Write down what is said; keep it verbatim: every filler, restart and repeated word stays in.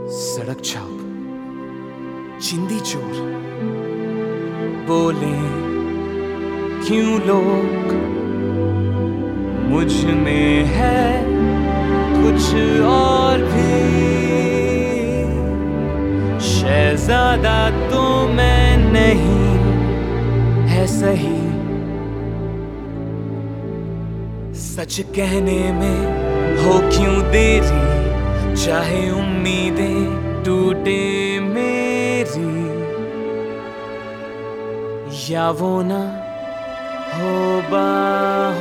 सड़क छाप, चिंदी चोर, बोले क्यों लोग मुझ में है कुछ और भी। शहजादा तो मैं नहीं है सही, सच कहने में हो क्यों देरी, चाहे उम्मीदें टूटे मेरी, या वो ना हो बाहों